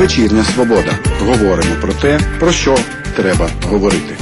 Вечірня Свобода. Говоримо про те, про що треба говорити.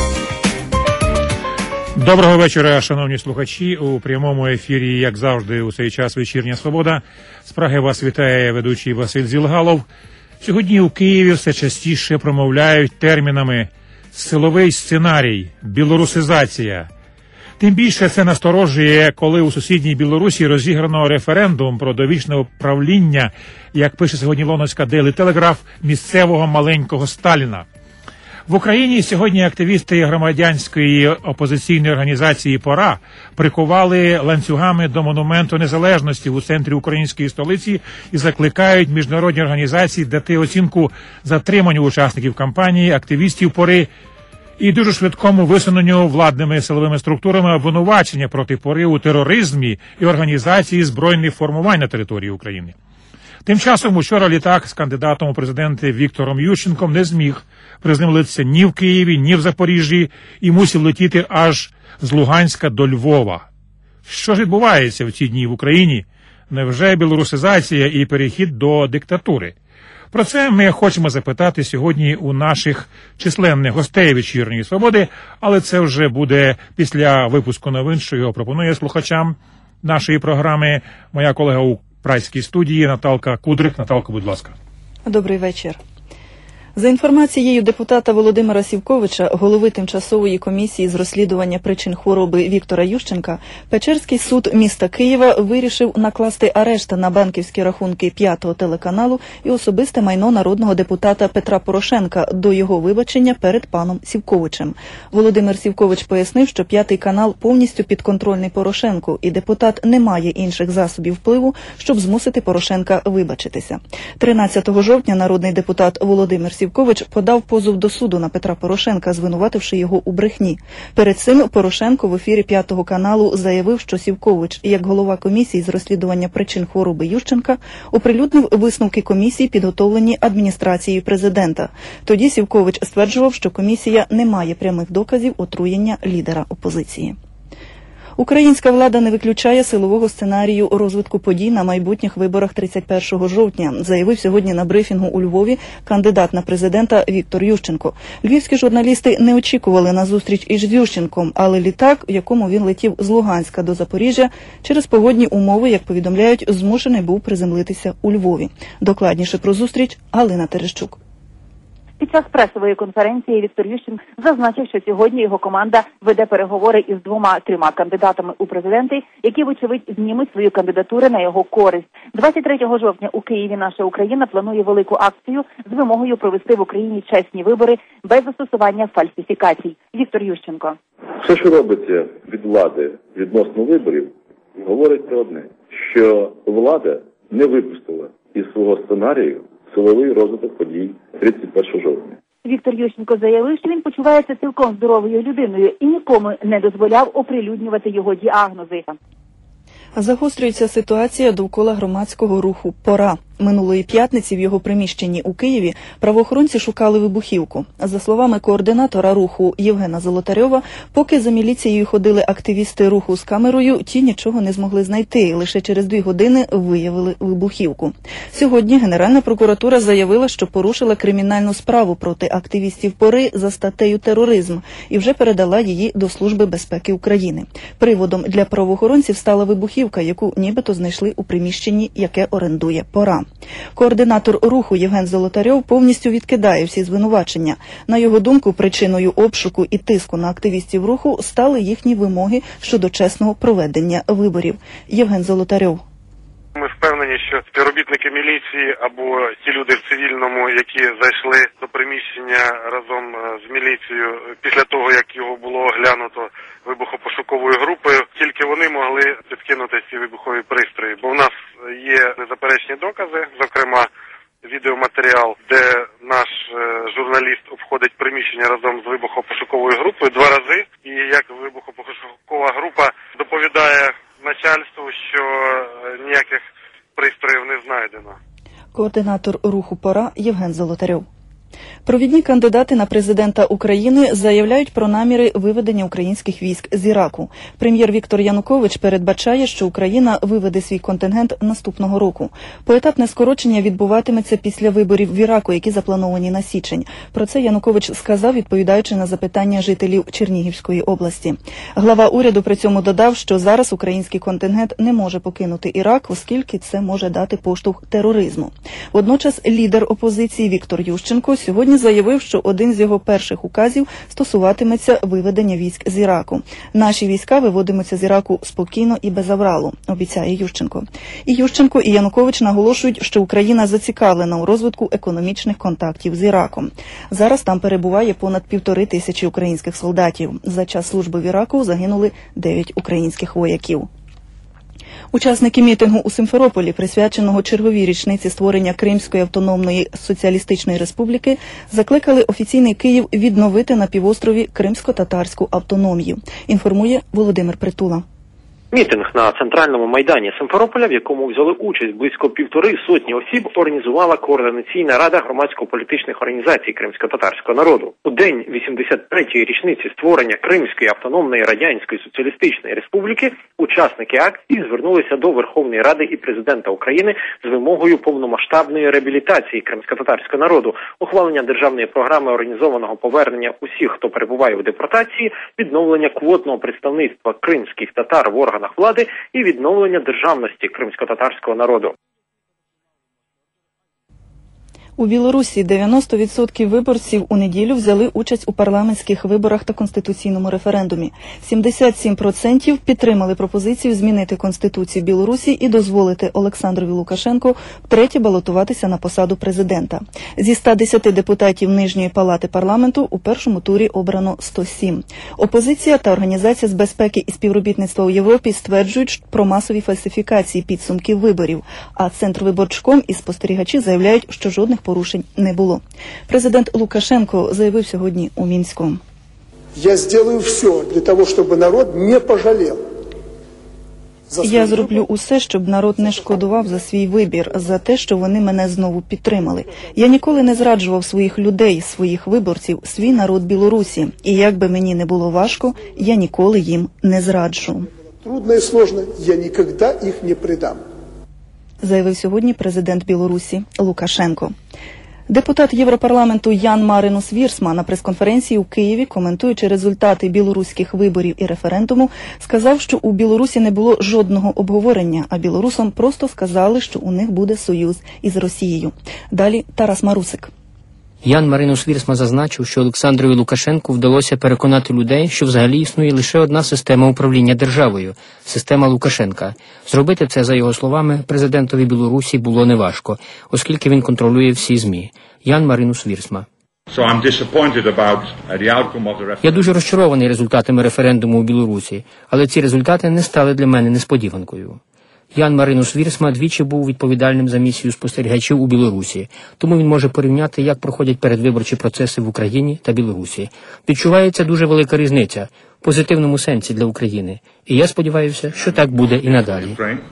Доброго вечора, шановні слухачі. У прямому ефірі, як завжди, у цей час «Вечірня Свобода». З Праги вас вітає ведучий Василь Зілгалов. Сьогодні у Києві все частіше промовляють термінами «силовий сценарій», «білорусизація». Тим більше це насторожує, коли у сусідній Білорусі розіграно референдум про довічне правління, як пише сьогодні лондонська Daily Telegraph, місцевого маленького Сталіна. В Україні сьогодні активісти громадянської опозиційної організації «Пора» прикували ланцюгами до Монументу Незалежності у центрі української столиці і закликають міжнародні організації дати оцінку затриманню учасників кампанії, активістів «Пори» і дуже швидкому висуненню владними силовими структурами обвинувачення проти «Пори» у тероризмі і організації збройних формувань на території України. Тим часом учора літак з кандидатом у президенти Віктором Ющенком не зміг приземлитися ні в Києві, ні в Запоріжжі і мусив летіти аж з Луганська до Львова. Що ж відбувається в ці дні в Україні? Невже білорусизація і перехід до диктатури? Про це ми хочемо запитати сьогодні у наших численних гостей «Вечірньої Свободи», але це вже буде після випуску новин, що його пропонує слухачам нашої програми моя колега у Празькій студії Наталка Кудрик. Наталка, будь ласка. Добрий вечір. За інформацією депутата Володимира Сівковича, голови тимчасової комісії з розслідування причин хвороби Віктора Ющенка, Печерський суд міста Києва вирішив накласти арешт на банківські рахунки 5-го телеканалу і особисте майно народного депутата Петра Порошенка до його вибачення перед паном Сівковичем. Володимир Сівкович пояснив, що 5-й канал повністю підконтрольний Порошенку, і депутат не має інших засобів впливу, щоб змусити Порошенка вибачитися. 13 жовтня народний депутат Володимир Сівкович подав позов до суду на Петра Порошенка, звинувативши його у брехні. Перед цим Порошенко в ефірі 5-го каналу заявив, що Сівкович, як голова комісії з розслідування причин хвороби Ющенка, оприлюднив висновки комісії, підготовлені адміністрацією президента. Тоді Сівкович стверджував, що комісія не має прямих доказів отруєння лідера опозиції. Українська влада не виключає силового сценарію розвитку подій на майбутніх виборах 31 жовтня, заявив сьогодні на брифінгу у Львові кандидат на президента Віктор Ющенко. Львівські журналісти не очікували на зустріч із Ющенком, але літак, в якому він летів з Луганська до Запоріжжя, через погодні умови, як повідомляють, змушений був приземлитися у Львові. Докладніше про зустріч Галина Терещук. Під час пресової конференції Віктор Ющенко зазначив, що сьогодні його команда веде переговори із 2-3 кандидатами у президенти, які, вочевидь, знімуть свої кандидатури на його користь. 23 жовтня у Києві наша Україна планує велику акцію з вимогою провести в Україні чесні вибори без застосування фальсифікацій. Віктор Ющенко. Все, що робиться від влади відносно виборів, говорить про одне, що влада не випустила із свого сценарію силовий розвиток подій 31 жовтня. Віктор Ющенко заявив, що він почувається цілком здоровою людиною і нікому не дозволяв оприлюднювати його діагнози. Загострюється ситуація довкола громадського руху «Пора». Минулої п'ятниці в його приміщенні у Києві правоохоронці шукали вибухівку. За словами координатора руху Євгена Золотарьова, поки за міліцією ходили активісти руху з камерою, ті нічого не змогли знайти. Лише через 2 години виявили вибухівку. Сьогодні Генеральна прокуратура заявила, що порушила кримінальну справу проти активістів «Пори» за статтею «тероризм» і вже передала її до Служби безпеки України. Приводом для правоохоронців стала вибухівка, яку нібито знайшли у приміщенні, яке орендує «Пора». Координатор руху Євген Золотарьов повністю відкидає всі звинувачення. На його думку, причиною обшуку і тиску на активістів руху стали їхні вимоги щодо чесного проведення виборів. Євген Золотарьов. Ми впевнені, що співробітники міліції або ті люди в цивільному, які зайшли до приміщення разом з міліцією після того, як його було оглянуто вибухопошуковою групою, тільки вони могли підкинути ці вибухові пристрої. Бо в нас є незаперечні докази, зокрема відеоматеріал, де наш журналіст обходить приміщення разом з вибухопошуковою групою 2 рази, і як вибухопошукова група доповідає начальству, що ніяких пристроїв не знайдено. Координатор руху «Пора» Євген Золотарьов. Провідні кандидати на президента України заявляють про наміри виведення українських військ з Іраку. Прем'єр Віктор Янукович передбачає, що Україна виведе свій контингент наступного року. Поетапне скорочення відбуватиметься після виборів в Іраку, які заплановані на січень. Про це Янукович сказав, відповідаючи на запитання жителів Чернігівської області. Глава уряду при цьому додав, що зараз український контингент не може покинути Ірак, оскільки це може дати поштовх тероризму. Водночас лідер опозиції Віктор Ющенко сьогодні заявив, що один з його перших указів стосуватиметься виведення військ з Іраку. Наші війська виводимуться з Іраку спокійно і без авралу, обіцяє Ющенко. І Ющенко, і Янукович наголошують, що Україна зацікавлена у розвитку економічних контактів з Іраком. Зараз там перебуває понад 1500 українських солдатів. За час служби в Іраку загинули 9 українських вояків. Учасники мітингу у Симферополі, присвяченого черговій річниці створення Кримської автономної соціалістичної республіки, закликали офіційний Київ відновити на півострові кримсько-татарську автономію. Інформує Володимир Притула. Мітинг на центральному майдані Симферополя, в якому взяли участь близько 150 осіб, організувала Координаційна рада громадсько-політичних організацій кримсько-татарського народу. У день 83-ї річниці створення Кримської автономної радянської соціалістичної республіки учасники акції звернулися до Верховної Ради і президента України з вимогою повномасштабної реабілітації кримсько-татарського народу, ухвалення державної програми організованого повернення усіх, хто перебуває у депортації, відновлення квотного представництва кримських татар в органах влади і відновлення державності кримсько-татарського народу. У Білорусі 90% виборців у неділю взяли участь у парламентських виборах та конституційному референдумі. 77% підтримали пропозицію змінити Конституцію Білорусі і дозволити Олександрові Лукашенку втретє балотуватися на посаду президента. Зі 110 депутатів Нижньої палати парламенту у першому турі обрано 107. Опозиція та Організація з безпеки і співробітництва у Європі стверджують про масові фальсифікації підсумків виборів, а Центрвиборчком і спостерігачі заявляють, що жодних порушень не було. Президент Лукашенко заявив сьогодні у Мінську. Я зроблю все для того, щоб народ не пожалів. Я зроблю усе, щоб народ не шкодував за свій вибір, за те, що вони мене знову підтримали. Я ніколи не зраджував своїх людей, своїх виборців, свій народ Білорусі. І як би мені не було важко, я ніколи їм не зраджу. Трудно і складно, я ніколи їх не предам. Заявив сьогодні президент Білорусі Лукашенко. Депутат Європарламенту Ян Маринус Вірсма на прес-конференції у Києві, коментуючи результати білоруських виборів і референдуму, сказав, що у Білорусі не було жодного обговорення, а білорусам просто сказали, що у них буде союз із Росією. Далі Тарас Марусик. Ян Маринус Вірсма зазначив, що Олександрові Лукашенку вдалося переконати людей, що взагалі існує лише одна система управління державою – система Лукашенка. Зробити це, за його словами, президентові Білорусі було неважко, оскільки він контролює всі ЗМІ. Ян Маринус Вірсма. Я дуже розчарований результатами референдуму у Білорусі, але ці результати не стали для мене несподіванкою. Ян Маринус Вірсма двічі був відповідальним за місію спостерігачів у Білорусі, тому він може порівняти, як проходять передвиборчі процеси в Україні та Білорусі. Відчувається дуже велика різниця в позитивному сенсі для України. І я сподіваюся, що так буде і надалі.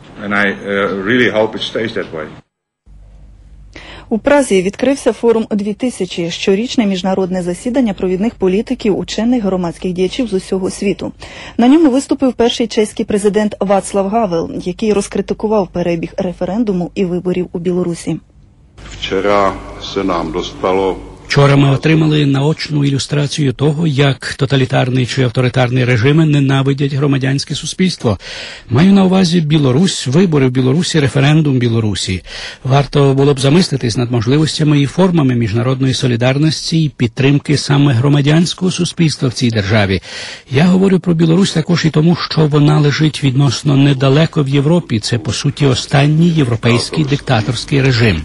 У Празі відкрився форум 2000 – щорічне міжнародне засідання провідних політиків, учених, громадських діячів з усього світу. На ньому виступив перший чеський президент Вацлав Гавел, який розкритикував перебіг референдуму і виборів у Білорусі. Вчора ми отримали наочну ілюстрацію того, як тоталітарний чи авторитарний режими ненавидять громадянське суспільство. Маю на увазі Білорусь, вибори в Білорусі, референдум в Білорусі. Варто було б замислитись над можливостями і формами міжнародної солідарності і підтримки саме громадянського суспільства в цій державі. Я говорю про Білорусь також і тому, що вона лежить відносно недалеко в Європі. Це, по суті, останній європейський диктаторський режим.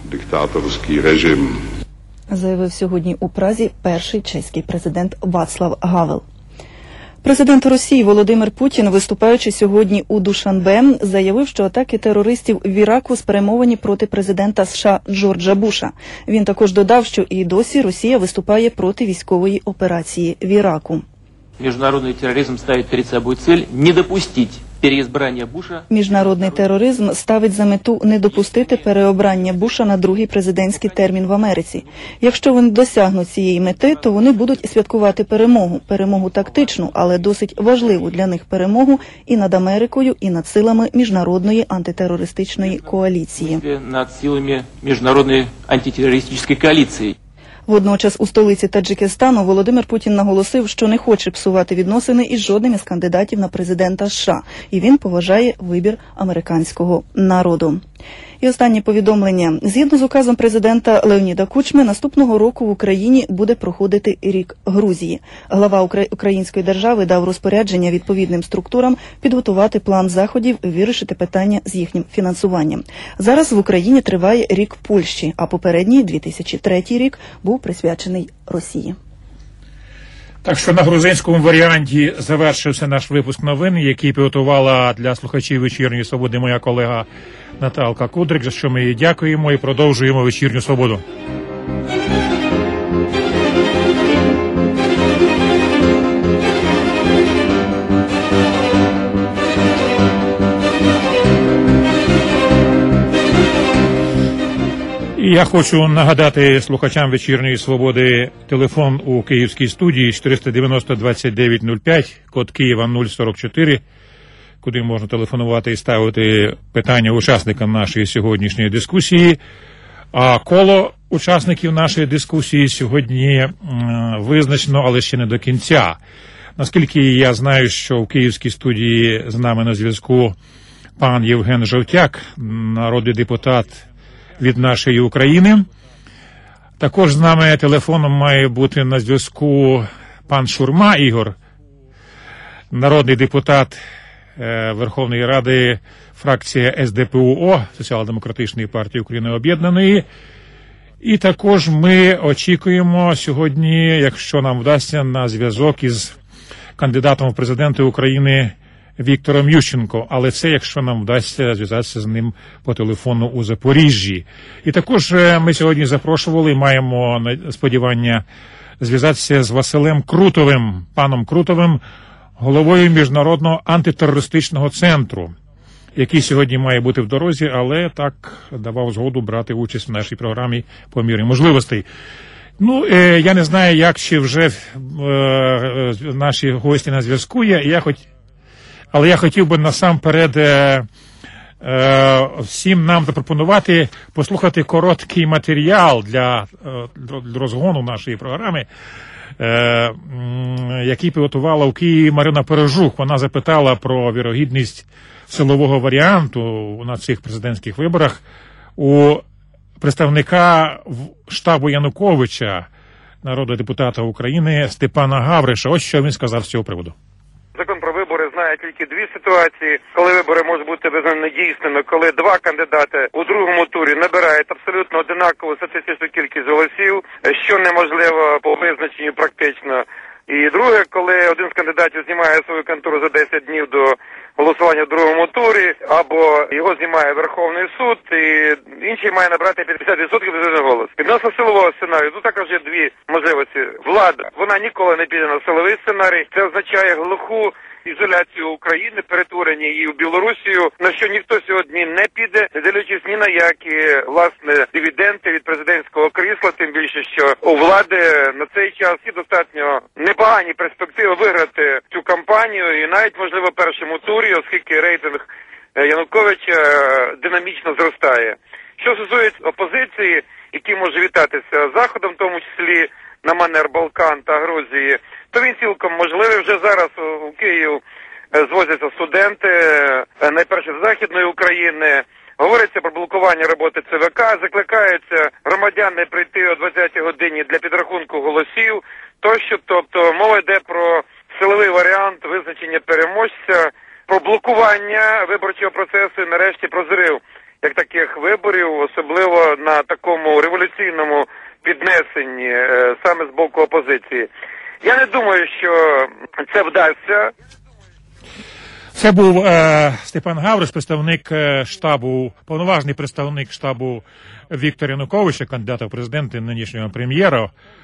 Заявив сьогодні у Празі перший чеський президент Вацлав Гавел. Президент Росії Володимир Путін, виступаючи сьогодні у Душанбе, заявив, що атаки терористів в Іраку спрямовані проти президента США Джорджа Буша. Він також додав, що і досі Росія виступає проти військової операції в Іраку. Международный терроризм ставит перед собой цель не допустить переизбрання Буша. Міжнародний тероризм ставить за мету не допустити переобрання Буша на другий президентський термін в Америці. Якщо вони досягнуть цієї мети, то вони будуть святкувати перемогу тактичну, але досить важливу для них перемогу і над Америкою, і над силами міжнародної антитерористичної коаліції. Над силами міжнародної антитерористичної коаліції. Водночас у столиці Таджикистану Володимир Путін наголосив, що не хоче псувати відносини із жодним із кандидатів на президента США, і він поважає вибір американського народу. І останнє повідомлення. Згідно з указом президента Леоніда Кучми, наступного року в Україні буде проходити рік Грузії. Глава української держави дав розпорядження відповідним структурам підготувати план заходів і вирішити питання з їхнім фінансуванням. Зараз в Україні триває рік Польщі, а попередній, 2003 рік, був присвячений Росії. Так що на грузинському варіанті завершився наш випуск новин, який підготувала для слухачів «Вечірньої свободи» моя колега Наталка Кудрик, за що ми їй дякуємо і продовжуємо «Вечірню свободу». І я хочу нагадати слухачам «Вечірньої свободи» телефон у київській студії 490-2905, код Києва 044, куди можна телефонувати і ставити питання учасникам нашої сьогоднішньої дискусії. А коло учасників нашої дискусії сьогодні визначено, але ще не до кінця. Наскільки я знаю, що в київській студії з нами на зв'язку пан Євген Жовтяк, народний депутат від нашої України. Також з нами телефоном має бути на зв'язку пан Шурма Ігор, народний депутат Верховної Ради, фракція СДПУО, Соціал-демократичної партії України Об'єднаної. І також ми очікуємо сьогодні, якщо нам вдасться, на зв'язок із кандидатом в президенти України Віктором Ющенко, але це якщо нам вдасться зв'язатися з ним по телефону у Запоріжжі. І також ми сьогодні запрошували і маємо сподівання зв'язатися з Василем Крутовим, паном Крутовим, головою Міжнародного антитерористичного центру, який сьогодні має бути в дорозі, але так давав згоду брати участь в нашій програмі по мірі можливостей. Ну, я не знаю, як ще вже наші гості на зв'язку є, але я хотів би насамперед всім нам запропонувати послухати короткий матеріал для розгону нашої програми, який підготувала в Києві Марина Пережух. Вона запитала про вірогідність силового варіанту на цих президентських виборах у представника штабу Януковича, народного депутата України Степана Гавриша. Ось що він сказав з цього приводу. Закон про вибори знає тільки дві ситуації, коли вибори можуть бути визнані недійсними, коли два кандидати у другому турі набирають абсолютно одинакову статистичну кількість голосів, що неможливо по визначенню практично. І друге, коли один з кандидатів знімає свою контору за 10 днів до голосування в другому турі, або його знімає Верховний суд, і інший має набрати 50% від голос. Відносно силового сценарію, тут також є дві можливості. Влада, вона ніколи не піде на силовий сценарій, це означає глуху ізоляцію України, перетворення її в Білорусію, на що ніхто сьогодні не піде, не дивлячись ні на які, власне, дивіденди від президентського крісла, тим більше, що у влади на цей час є достатньо непогані перспективи виграти цю кампанію і навіть, можливо, в першому турі, оскільки рейтинг Януковича динамічно зростає. Що стосується опозиції, які може вітатися Заходом, в тому числі на манер Балкан та Грузії, то він цілком можливий. Вже зараз у Київ звозяться студенти, найперше з Західної України. Говориться про блокування роботи ЦВК, закликаються громадяни прийти о 20-й годині для підрахунку голосів тощо. Тобто мова йде про силовий варіант визначення переможця, про блокування виборчого процесу і нарешті про зрив як таких виборів, особливо на такому революційному піднесенні саме з боку опозиції. Я не думаю, що це вдасться. Це був Степан Гавриш, представник штабу, повноважний представник штабу Віктора Януковича, кандидата в президенти, нинішнього прем'єра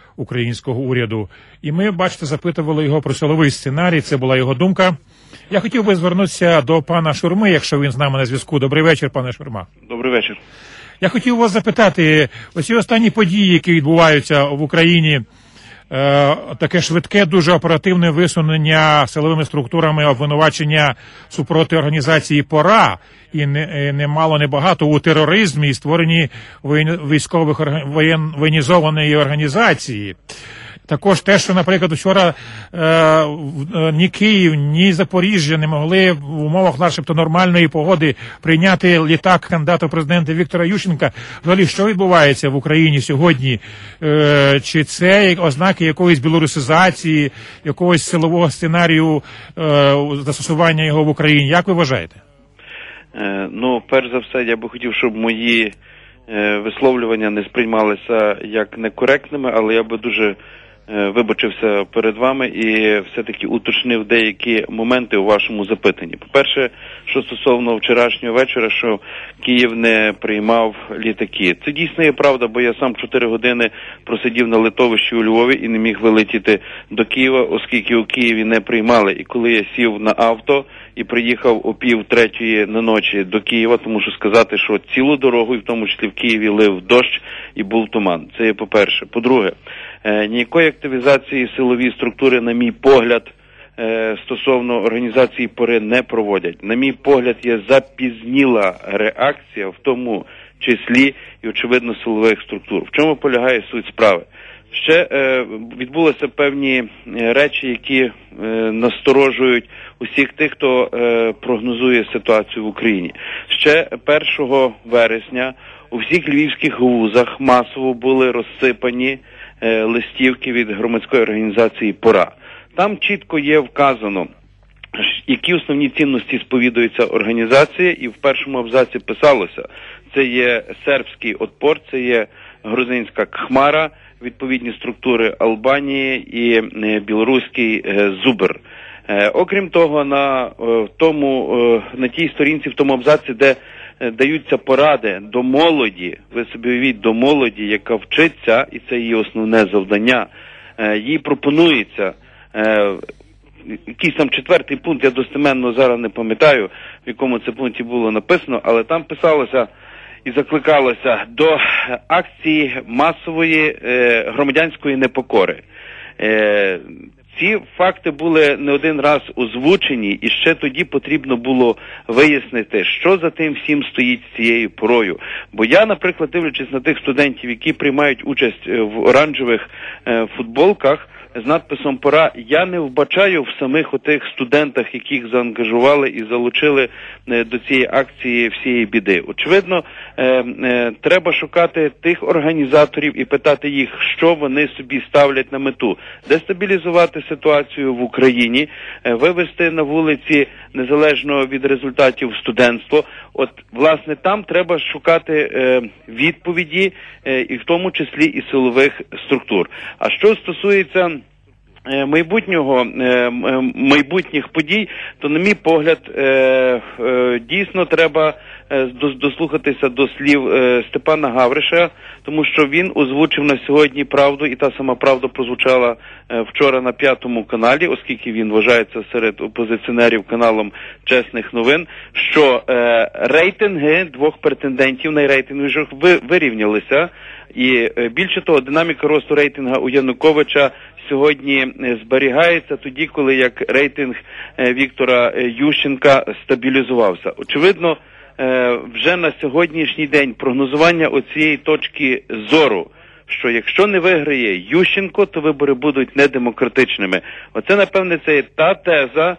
українського уряду. І ми, бачите, запитували його про силовий сценарій, це була його думка. Я хотів би звернутися до пана Шурми, якщо він з нами на зв'язку. Добрий вечір, пане Шурма. Добрий вечір. Я хотів вас запитати, оці останні події, які відбуваються в Україні, таке швидке, дуже оперативне висунення силовими структурами обвинувачення супроти організації «Пора» і немало небагато у тероризмі і створенні військових воєнізованої організації. Також те, що, наприклад, вчора ні Київ, ні Запоріжжя не могли в умовах начебто нормальної погоди прийняти літак кандидата в президенти Віктора Ющенка. Взагалі, що відбувається в Україні сьогодні? Чи це ознаки якоїсь білорусизації, якогось силового сценарію застосування його в Україні? Як ви вважаєте? Ну, перш за все, я би хотів, щоб мої висловлювання не сприймалися як некоректними, але я би дуже вибачився перед вами і все-таки уточнив деякі моменти у вашому запитанні. По-перше, що стосовно вчорашнього вечора, що Київ не приймав літаки. Це дійсно є правда, бо я сам 4 години просидів на литовищі у Львові і не міг вилетіти до Києва, оскільки у Києві не приймали. І коли я сів на авто і приїхав о 2:30 на ночі до Києва, тому що сказати, що цілу дорогу, і в тому числі в Києві, лив дощ і був туман. Це є по-перше. По-друге, ніякої активізації силові структури, на мій погляд, стосовно організації «Пори» не проводять. На мій погляд, є запізніла реакція, в тому числі і, очевидно, силових структур. В чому полягає суть справи? Ще відбулися певні речі, які насторожують усіх тих, хто прогнозує ситуацію в Україні. Ще 1 вересня у всіх львівських вузах масово були розсипані листівки від громадської організації «Пора». Там чітко є вказано, які основні цінності сповідується організація, і в першому абзаці писалося, це є сербський отпор, це є грузинська Кхмара, відповідні структури Албанії і білоруський Зубр. Окрім того, на тій сторінці, в тому абзаці, де даються поради до молоді, ви собі уявіть, до молоді, яка вчиться, і це її основне завдання, їй пропонується якийсь там 4-й пункт, я достеменно зараз не пам'ятаю, в якому це пункті було написано, але там писалося і закликалося до акції масової громадянської непокори. Ці факти були не один раз озвучені, і ще тоді потрібно було вияснити, що за тим всім стоїть з цією порою. Бо я, наприклад, дивлячись на тих студентів, які приймають участь в оранжевих футболках з надписом «Пора», я не вбачаю в самих отих студентах, яких заангажували і залучили до цієї акції всієї біди. Очевидно, треба шукати тих організаторів і питати їх, що вони собі ставлять на мету. Дестабілізувати ситуацію в Україні, вивести на вулиці, незалежно від результатів, студентство. От, власне, там треба шукати відповіді, і в тому числі і силових структур. А що стосується майбутніх подій, то, на мій погляд, дійсно треба дослухатися до слів Степана Гавриша, тому що він озвучив на сьогодні правду, і та сама правда прозвучала вчора на 5-му каналі, оскільки він вважається серед опозиціонерів каналом «Чесних новин», що рейтинги 2 претендентів найрейтинговіших вирівнялися, і більше того, динаміка росту рейтинга у Януковича сьогодні зберігається тоді, коли як рейтинг Віктора Ющенка стабілізувався. Очевидно, вже на сьогоднішній день прогнозування оцієї точки зору, що якщо не виграє Ющенко, то вибори будуть недемократичними. Оце, напевне, це та теза,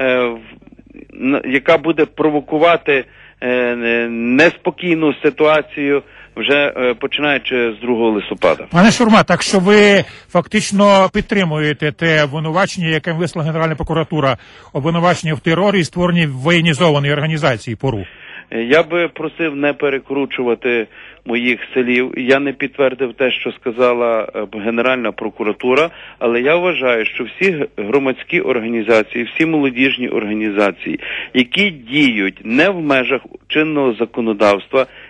яка буде провокувати неспокійну ситуацію вже починаючи з 2 листопада. Пане Шурма, так що ви фактично підтримуєте те обвинувачення, яке вислала Генеральна прокуратура, обвинувачення в терорі і створенні воєнізованої організації «Пору»? Я би просив не перекручувати моїх слів. Я не підтвердив те, що сказала Генеральна прокуратура, але я вважаю, що всі громадські організації, всі молодіжні організації, які діють не в межах чинного законодавства,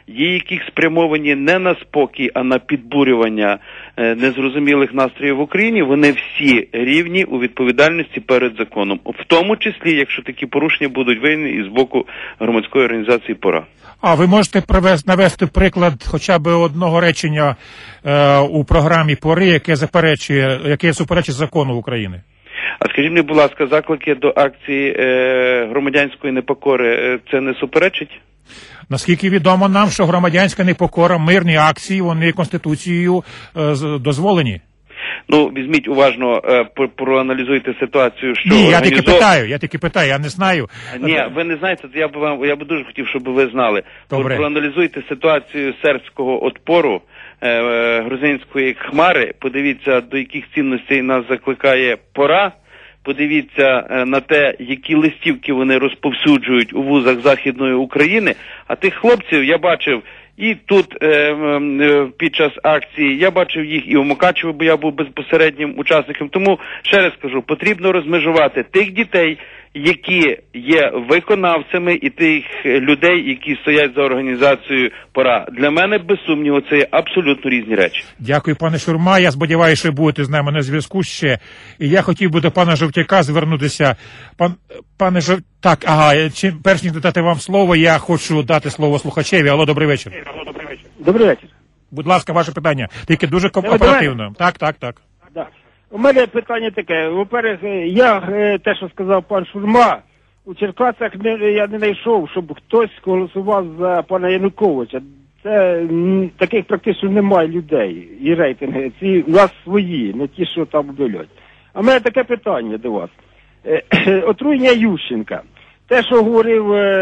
є які спрямовані не на спокій, а на підбурювання незрозумілих настроїв в Україні, вони всі рівні у відповідальності перед законом. В тому числі, якщо такі порушення будуть виявлені і з боку громадської організації «Пора». А ви можете навести приклад хоча б одного речення у програмі «Пори», яке суперечить закону України? А скажіть мені, будь ласка, заклики до акції громадянської непокори це не суперечить? Наскільки відомо нам, що громадянська непокора, мирні акції, вони Конституцією дозволені? Ну, візьміть уважно, проаналізуйте ситуацію, що... Ні, я тільки питаю, я не знаю. Ні, ви не знаєте, я би дуже хотів, щоб ви знали. Добре. Проаналізуйте ситуацію сербського отпору, грузинської хмари, подивіться, до яких цінностей нас закликає «Пора», подивіться на те, які листівки вони розповсюджують у вузах Західної України, а тих хлопців я бачив і тут під час акції, я бачив їх і у Мукачево, бо я був безпосереднім учасником. Тому, ще раз кажу, потрібно розмежувати тих дітей, які є виконавцями, і тих людей, які стоять за організацією «Пора». Для мене, без сумніву, це є абсолютно різні речі. Дякую, пане Шурма. Я сподіваюся, що будете з нами на зв'язку ще. І я хотів би до пана Жовтяка звернутися. Пане Жовтяк, перш ніж дати вам слово, я хочу дати слово слухачеві. Алло, добрий вечір. Добрий вечір. Будь ласка, ваше питання. Тільки дуже оперативно. Так. Да. У мене питання таке. Во-перше, я те, що сказав пан Шурма, у Черкасах я не знайшов, щоб хтось голосував за пана Януковича. Це таких практично немає людей і рейтинги. Ці у нас свої, не ті, що там вдолять. А в мене таке питання до вас. Отруєння Ющенка. Те, що говорив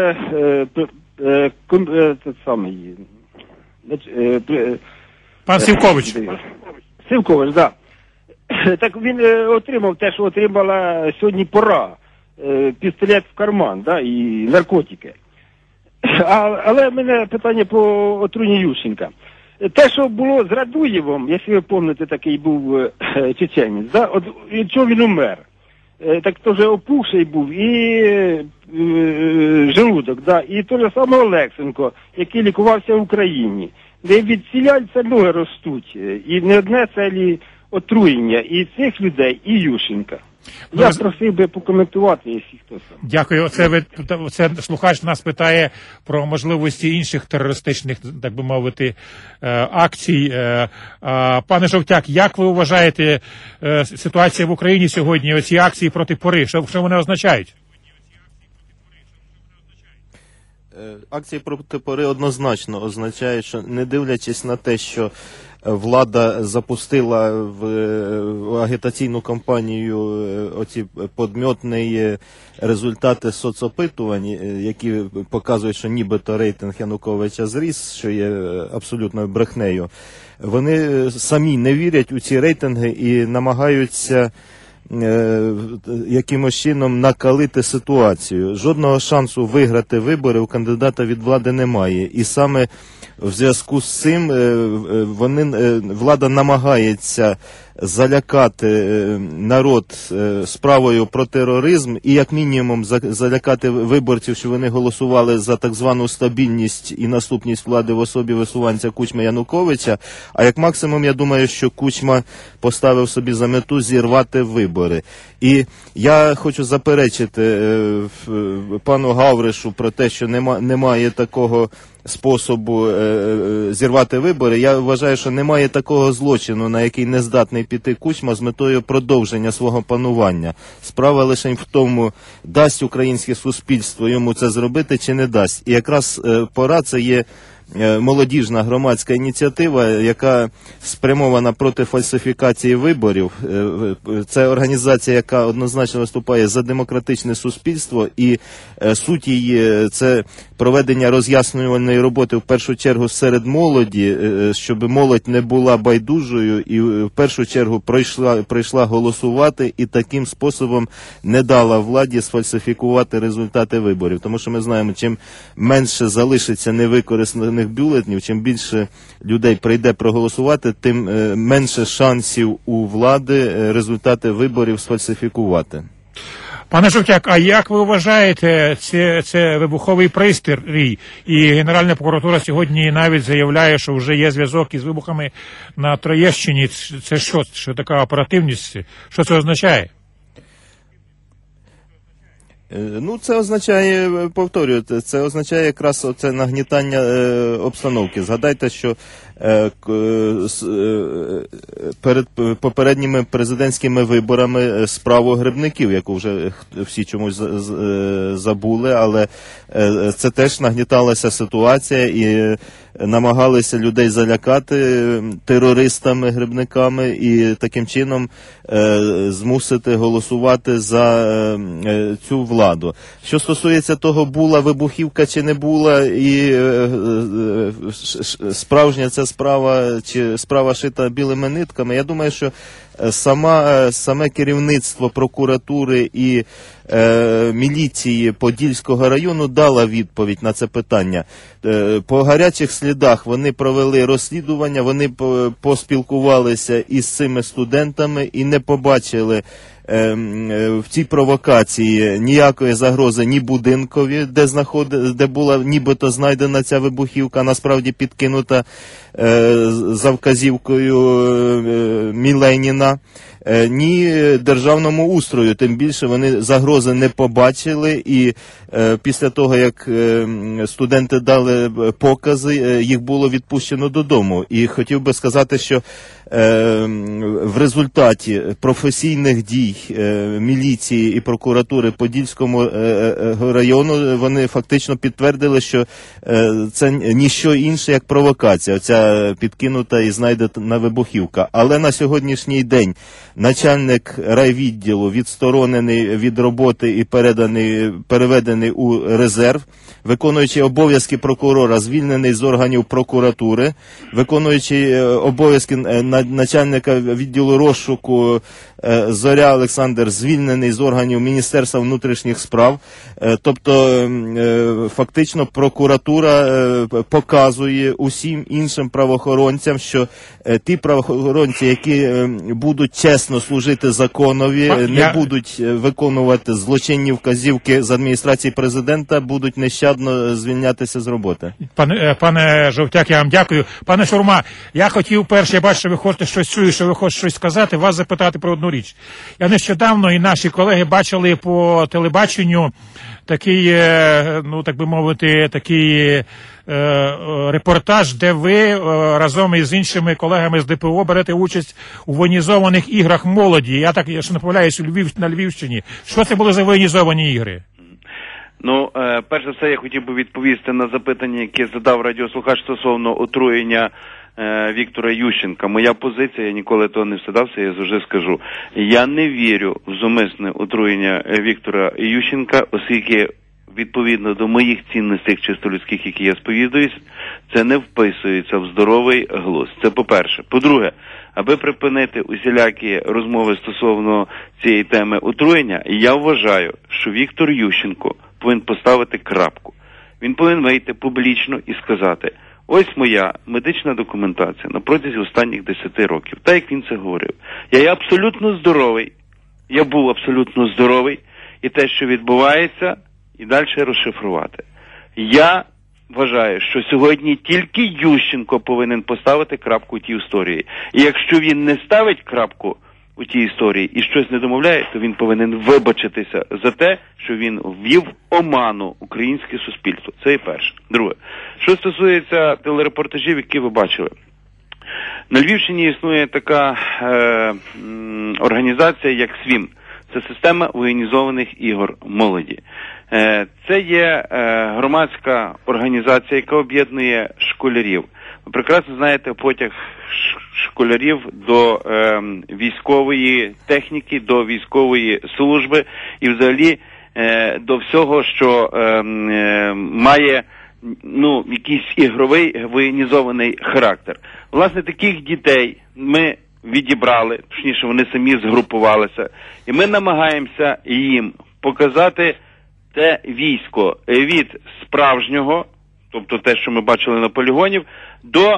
пан Сівкович. Сівкович, так. Так він отримав те, що отримала сьогодні «Пора». Пістолет в карман, да, і наркотики. Але в мене питання по отруєнню Ющенка. Те, що було з Радуєвим, якщо ви пам'ятаєте, такий був чеченець, да, от від чого він умер. Так теж опухший був і желудок, да, і те ж саме Олексенко, який лікувався в Україні. Де від сіляльця ноги ростуть, і не одне цілі отруєння і цих людей, і Ющенка. Я просив би покоментувати, якщо хтось. Дякую. Це слухач нас питає про можливості інших терористичних, так би мовити, акцій. Пане Жовтяк, як ви вважаєте ситуація в Україні сьогодні, оці акції проти «Пори», що вони означають? Акції проти «Пори» однозначно означають, що не дивлячись на те, що влада запустила в агітаційну кампанію оці подмьотні результати соцопитувань, які показують, що нібито рейтинг Януковича зріс, що є абсолютною брехнею. Вони самі не вірять у ці рейтинги і намагаються якимось чином накалити ситуацію. Жодного шансу виграти вибори у кандидата від влади немає. І саме в зв'язку з цим влада намагається залякати народ справою про тероризм і як мінімум залякати виборців, що вони голосували за так звану стабільність і наступність влади в особі висуванця Кучми Януковича, а як максимум я думаю, що Кучма поставив собі за мету зірвати вибори. І я хочу заперечити пану Гавришу про те, що немає такого способу зірвати вибори. Я вважаю, що немає такого злочину, на який не здатний піти Кучма з метою продовження свого панування. Справа лише в тому, дасть українське суспільство йому це зробити чи не дасть. І якраз «Пора» – це є молодіжна громадська ініціатива, яка спрямована проти фальсифікації виборів. Це організація, яка однозначно виступає за демократичне суспільство, і суть її – це проведення роз'яснювальної роботи в першу чергу серед молоді, щоб молодь не була байдужою і в першу чергу прийшла голосувати і таким способом не дала владі сфальсифікувати результати виборів. Тому що ми знаємо, чим менше залишиться невикористаних бюлетнів, чим більше людей прийде проголосувати, тим менше шансів у влади результати виборів сфальсифікувати. Пане Жовтяк, а як ви вважаєте, це вибуховий пристрій? І Генеральна прокуратура сьогодні навіть заявляє, що вже є зв'язок із вибухами на Троєщині. Це що? Що така оперативність? Що це означає? Ну, це означає, повторюю, це означає якраз оце нагнітання обстановки. Згадайте, що перед попередніми президентськими виборами справу Грибників, яку вже всі чомусь забули, але це теж нагніталася ситуація і намагалися людей залякати терористами, грибниками і таким чином змусити голосувати за цю владу. Що стосується того, була вибухівка чи не була, і справжня ця справа, чи справа шита білими нитками, я думаю, що саме керівництво прокуратури і міліції Подільського району дало відповідь на це питання. По гарячих слідах вони провели розслідування, вони поспілкувалися із цими студентами і не побачили в цій провокації ніякої загрози ні будинкові, де була нібито знайдена ця вибухівка, насправді підкинута за вказівкою Міленіна, ні державному устрою, тим більше вони загрози не побачили, і після того, як студенти дали покази, їх було відпущено додому. І хотів би сказати, що в результаті професійних дій міліції і прокуратури Подільського району вони фактично підтвердили, що це ніщо інше, як провокація, оця підкинута і знайдена вибухівка. Але на сьогоднішній день начальник райвідділу відсторонений від роботи і переведений у резерв, виконуючий обов'язки прокурора звільнений з органів прокуратури, виконуючий обов'язки начальника відділу розшуку Зоря Олександр звільнений з органів Міністерства внутрішніх справ. Тобто фактично прокуратура показує усім іншим правоохоронцям, що ті правоохоронці, які будуть чесно служити законові, не будуть виконувати злочинні вказівки з адміністрації президента, будуть нещадно звільнятися з роботи. Пане Жовтяк, я вам дякую. Пане Шурма, я хотів перше, я бачу, що ви хочете щось чути, що ви хочете щось сказати, вас запитати про одну річ. Я нещодавно і наші колеги бачили по телебаченню такий, ну так би мовити, такий репортаж, де ви разом із іншими колегами з ДПО берете участь у воєнізованих іграх молоді. Я так, якщо не помиляюсь, на Львівщині. Що це були за воєнізовані ігри? Ну, перш за все, я хотів би відповісти на запитання, яке задав радіослухач стосовно отруєння Віктора Ющенка. Моя позиція, я ніколи того не встидався, я завжди скажу. Я не вірю в зумисне отруєння Віктора Ющенка, оскільки відповідно до моїх цінностей чисто людських, які я сповідуюсь, це не вписується в здоровий глузд. Це по-перше. По-друге, аби припинити усілякі розмови стосовно цієї теми отруєння, я вважаю, що Віктор Ющенко повинен поставити крапку. Він повинен вийти публічно і сказати: ось моя медична документація на протязі останніх 10 років. Так, як він це говорив. Я є абсолютно здоровий, я був абсолютно здоровий, і те, що відбувається, і далі розшифрувати. Я вважаю, що сьогодні тільки Ющенко повинен поставити крапку у тій історії. І якщо він не ставить крапку у тій історії і щось не домовляє, то він повинен вибачитися за те, що він ввів оману українське суспільство. Це і перше. Друге. Що стосується телерепортажів, які ви бачили. На Львівщині існує така організація, як СВІМ. Це система воєнізованих ігор молоді. Це є громадська організація, яка об'єднує школярів. Ви прекрасно знаєте потяг школярів до військової техніки, до військової служби і взагалі до всього, що має якийсь ігровий воєнізований характер. Власне, таких дітей ми відібрали, точніше, вони самі згрупувалися, і ми намагаємося їм показати те військо від справжнього, тобто те, що ми бачили на полігонів, до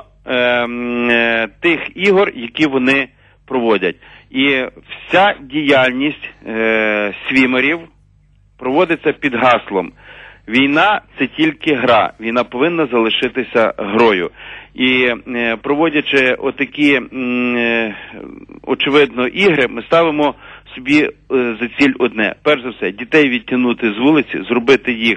тих ігор, які вони проводять. І вся діяльність свімерів, проводиться під гаслом «Війна – це тільки гра, війна повинна залишитися грою». І проводячи отакі, очевидно, ігри, ми ставимо собі за ціль одне. Перш за все, дітей відтягнути з вулиці, зробити їх